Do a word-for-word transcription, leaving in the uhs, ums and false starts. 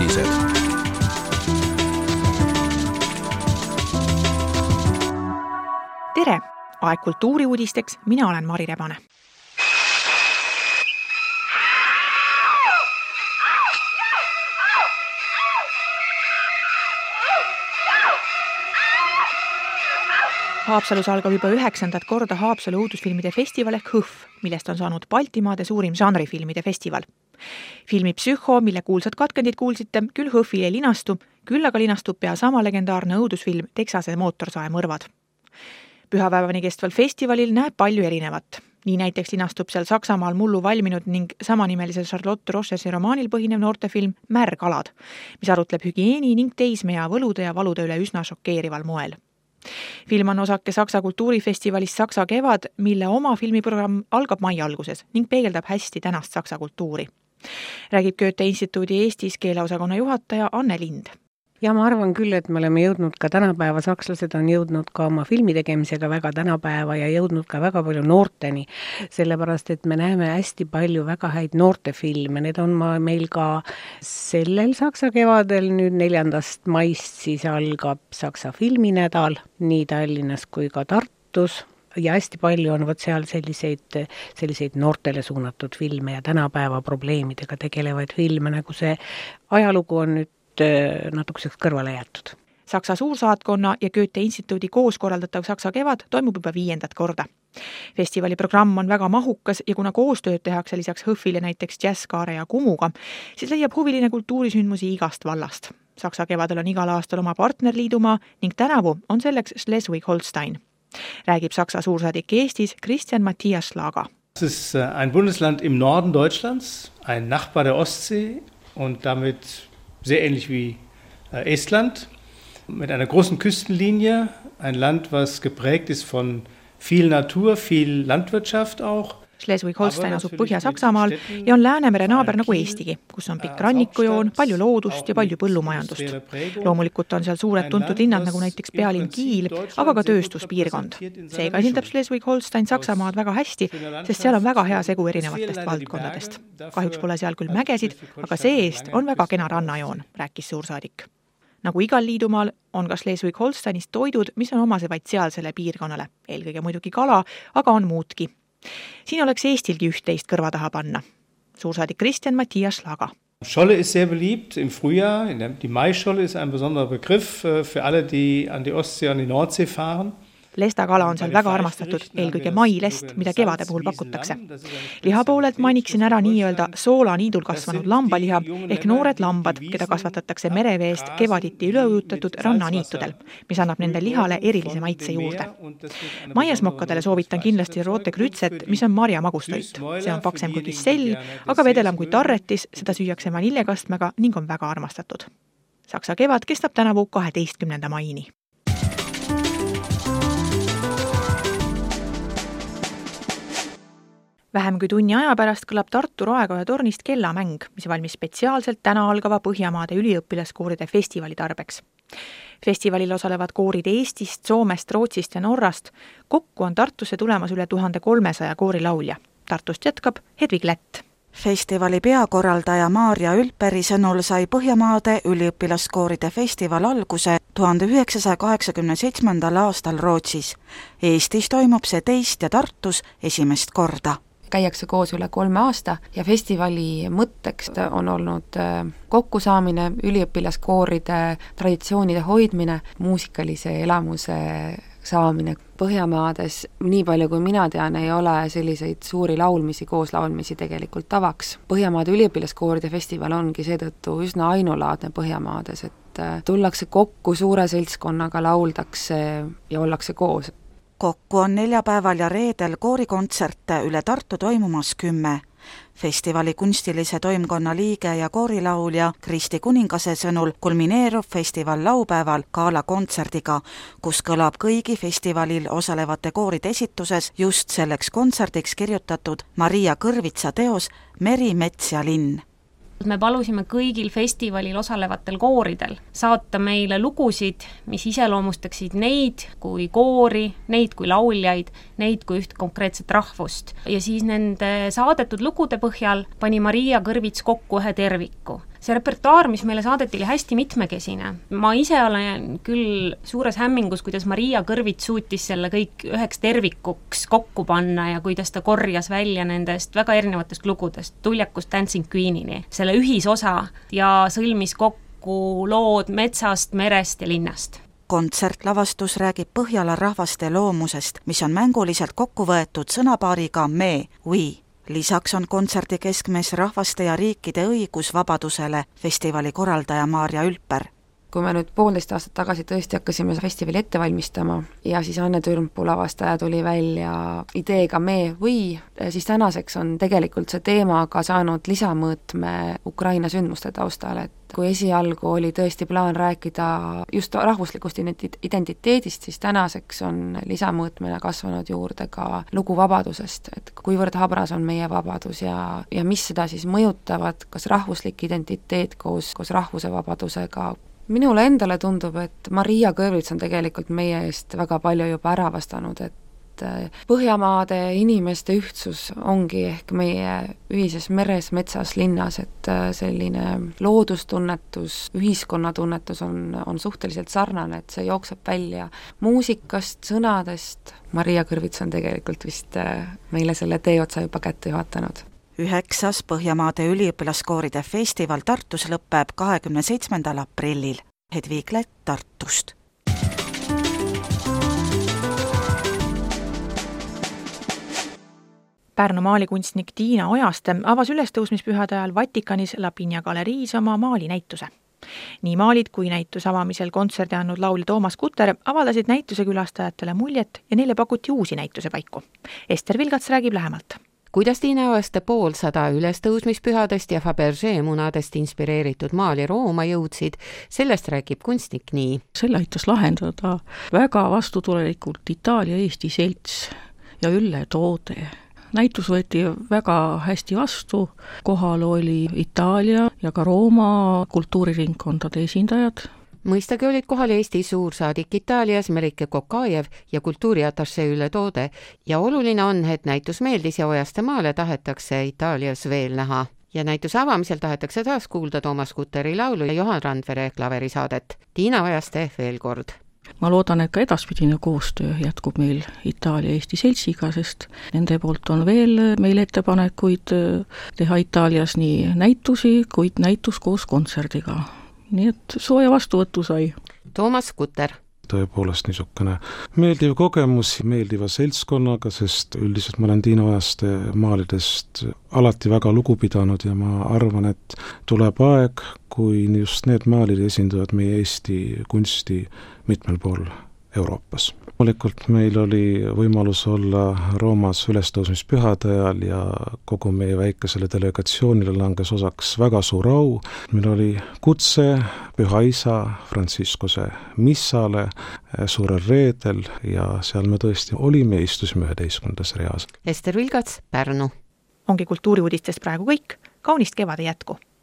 kultuuriuudised. Tere! Aeg kultuuriuudisteks, mina olen Mari Rebane. Haapsalus algab juba üheksandat korda Haapsalu uudusfilmide festival ehk HÕF, millest on saanud Baltimaade suurim žanrifilmide festival. Filmi Psühho, mille kuulsad katkendid kuulsite, küll HÕF-il ei linastu, küll aga linastub pea sama legendaarne õudusfilm Texase mootorsae mõrvad. Pühapäevani kestval festivalil näeb palju erinevat. Nii näiteks linastub seal Saksamaal mullu valminud ning samanimelisel Charlotte Rochesi romaanil põhinev noortefilm Märgalad, mis arutleb hügieeni ning teismea võlude ja valude üle üsna šokeerival moel. Film on osake Saksa kultuurifestivalis Saksa kevad, mille oma filmiprogramm algab mai alguses ning peegeldab hästi tänast saksa kultuuri. Räägib Goethe instituudi Eestis keeleosakonna juhataja Anne Lind. Ja ma arvan küll, et me oleme jõudnud ka tänapäeva, sakslased on jõudnud ka oma filmi tegemisega väga tänapäeva ja jõudnud ka väga palju noorteni, sellepärast et me näeme hästi palju väga häid noortefilme, need on meil ka sellel saksa kevadel, nüüd neljandast maist siis algab Saksa filminädal, nii Tallinnas kui ka Tartus ja hästi palju on võt seal selliseid, selliseid noortele suunatud filme ja tänapäeva probleemidega tegelevaid filme, nagu see ajalugu on nüüd natukeseks kõrvale jäetud. Saksa suursaatkonna ja Goethe instituudi koos korraldatav Saksa kevad toimub juba viiendat korda. Festivali programm on väga mahukas ja kuna koostööd tehakse lisaks HÕF-ile näiteks Jazzkaare ja Kumuga, siis leiab huviline kultuurisündmusi igast vallast. Saksa kevadel on igal aastal oma partnerliidumaa ning tänavu on selleks Schleswig-Holstein. Räägib Saksa suursaadik Eestis Christian Matthias Schlager. Es ist ein Bundesland im Norden Deutschlands, ein Nachbar der Ostsee und damit sehr ähnlich wie Estland, mit einer großen Küstenlinie, ein Land, was geprägt ist von viel Natur, viel Landwirtschaft auch. Schleswig-Holstein asub Põhja-Saksamaal ja on Läänemere naaber nagu Eestigi, kus on pikk rannikujoon, palju loodust ja palju põllumajandust. Loomulikult on seal suured tuntud linnad nagu näiteks pealinn Kiel, aga ka tööstuspiirkond. Seega esindab Schleswig-Holstein Saksamaad väga hästi, sest seal on väga hea segu erinevatest valdkondadest. Kahjuks pole seal küll mägesid, aga see-eest on väga kena rannajoon, rääkis suursaadik. Nagu igal liidumaal on ka Schleswig-Holsteinis toidud, mis on omase vaid sealsele piirkonnale. Eelkõige muidugi kala, aga on muudki. Siin oleks Eestilgi üht-teist kõrva taha panna. Suursaadik Christian Matthias Schlager. Scholle ist sehr beliebt im Frühjahr. Die Maischolle ist ein besonderer Begriff für alle, die an die Ostsee und die Nordsee fahren. Lestakala on seal väga armastatud, eelkõige mailest, mida kevade puhul pakutakse. Liha poolelt maniksin ära nii-öelda soolaniidul kasvanud lambaliha ehk noored lambad, keda kasvatatakse mereveest kevaditi üleujutatud rannaniitudel, mis annab nende lihale erilise maitse juurde. Maiasmokkadele soovitan kindlasti roote krütset, mis on marja magustoit. See on paksem kui kissell, aga vedelam kui tarretis, seda süüakse vaniljekastmega ning on väga armastatud. Saksa kevad kestab tänavu kaheteistkümnenda maini. Vähem kui tunni aja pärast kõlab Tartu Raekoja tornist kellamäng, mis valmis spetsiaalselt täna algava Põhjamaade üliõpilaskooride festivali tarbeks. Festivalil osalevad koorid Eestist, Soomest, Rootsist ja Norrast. Kokku on Tartusse tulemas üle tuhat kolmesaja koorilaulja. Tartust jätkab Hedvig Lätt. Festivali peakorraldaja Maarja Ülperi sõnul sai Põhjamaade üliõpilaskooride festival alguse tuhande üheksasaja kaheksakümne seitsmendal aastal Rootsis. Eestis toimub see teist ja Tartus esimest korda. Käiakse koos üle kolme aasta ja festivali mõtteks on olnud kokkusaamine, üliõpilaskooride traditsioonide hoidmine, muusikalise elamuse saamine. Põhjamaades, nii palju kui mina tean, ei ole selliseid suuri laulmisi, kooslaulmisi tegelikult tavaks. Põhjamaade üliõpilaskooride festival ongi seetõttu üsna ainulaadne Põhjamaades, et tullakse kokku suure seltskonnaga, lauldakse ja ollakse koos. Kokku on neljapäeval ja reedel koorikontserte üle Tartu toimumas kümme. Festivali kunstilise toimkonna liige ja koorilaulja Kristi Kuningase sõnul kulmineerub festival laupäeval gala-kontserdiga, kus kõlab kõigi festivalil osalevate kooride esituses just selleks kontserdiks kirjutatud Maria Kõrvitsa teos Meri, mets ja linn. Me palusime kõigil festivalil osalevatel kooridel saata meile lugusid, mis iseloomustaksid neid kui koori, neid kui lauljaid, neid kui üht konkreetset rahvust. Ja siis nende saadetud lugude põhjal pani Maria Kõrvits kokku ühe terviku. see repertuaar, mis meile saadeti, oli hästi mitmekesine. Ma ise olen küll suures hämmingus, kuidas Maria Kõrvits suutis selle kõik üheks tervikuks kokku panna ja kuidas ta korjas välja nendest väga erinevatest lugudest, Tuljakust Dancing Queenini, selle ühisosa ja sõlmis kokku lood metsast, merest ja linnast. Kontsertlavastus räägib Põhjala rahvaste loomusest, mis on mänguliselt kokku võetud sõnapaariga me, we. Lisaks on kontserdi keskmes rahvaste ja riikide õigus vabadusele, festivali korraldaja Maarja Ülper. Kui me nüüd poolteist aastat tagasi tõesti hakkasime festivali ette valmistama ja siis Anne Türmpuu lavastaja tuli välja ideega me või, siis tänaseks on tegelikult see teema ka saanud lisamõõtme Ukraina sündmuste taustal, et kui esialgu oli tõesti plaan rääkida just rahvuslikust identiteedist, siis tänaseks on lisamõõtmena kasvanud juurde ka lugu vabadusest, et kuivõrd habras on meie vabadus ja, ja mis seda siis mõjutavad, kas rahvuslik identiteet koos, koos rahvuse vabadusega. Minule endale tundub, et Maria Kõrvits on tegelikult meie eest väga palju juba ära vastanud, et Põhjamaade inimeste ühtsus ongi ehk meie ühises meres, metsas, linnas, et selline loodustunnetus, ühiskonnatunnetus on, on suhteliselt sarnane, et see jookseb välja muusikast, sõnadest. Maria Kõrvits on tegelikult vist meile selle teeotsa juba kätte juhatanud. Üheksas Põhjamaade üliõpilaskooride festival Tartus lõpeb kahekümne seitsmendal aprillil. Hedvig Lett Tartust. Pärnu maalikunstnik Tiina Ojaste avas ülestõusmispühade ajal Vatikanis Lapinia galeriis oma maalinäituse. Nii maalid kui näituse avamisel kontserdi andnud laulja Toomas Kutter avaldasid näituse külastajatele muljet ja neile pakuti uusi näituse paiku. Ester Vilgats räägib lähemalt. Kuidas Tiina Ojaste poolsada ülestõusmispühadest ja Fabergé munadest inspireeritud maali Rooma jõudsid, sellest räägib kunstnik nii. Selle aitas lahendada väga vastutulelikult Itaalia-Eesti selts ja Ülle Toode. Näitus võeti väga hästi vastu, kohal oli Itaalia ja ka Rooma kultuuriringkondade esindajad. Mõistagi olid kohal Eesti suursaadik Itaalias Merike Kokajev ja kultuuriatašee Ülle Toode ja oluline on, et näitus meeldis ja Ojaste maale tahetakse Itaalias veel näha. Ja näituse avamisel tahetakse taas kuulda Toomas Kutteri laulu ja Johan Randvere klaverisaadet. Tiina Ojaste veel kord. Ma loodan, et ka edaspidine koostöö jätkub meil Itaalia-Eesti seltsiga, sest nende poolt on veel meil ettepanekuid teha Itaalias nii näitusi, kuid näitus koos kontserdiga. Nii et sooja vastuvõttu sai. Toomas Kutter. Tõepoolest niisugune meeldiv kogemus meeldiva seltskonnaga, sest üldiselt ma olen Tiina Ojaste maalidest alati väga lugu pidanud ja ma arvan, et tuleb aeg, kui just need maalid esindavad meie Eesti kunsti mitmel pool Euroopas. Loomulikult meil oli võimalus olla Roomas ülestõusmispühade ajal ja kogu meie väikesele delegatsioonile langes osaks väga suur au. Meil oli kutse Püha Isa Franciscuse missale suurel reedel ja seal me tõesti olime, istusime üheteistkümnendas reas. Ester Vilgats, Pärnu. Ongi kultuuriuudistest praegu kõik, kaunist kevade jätku!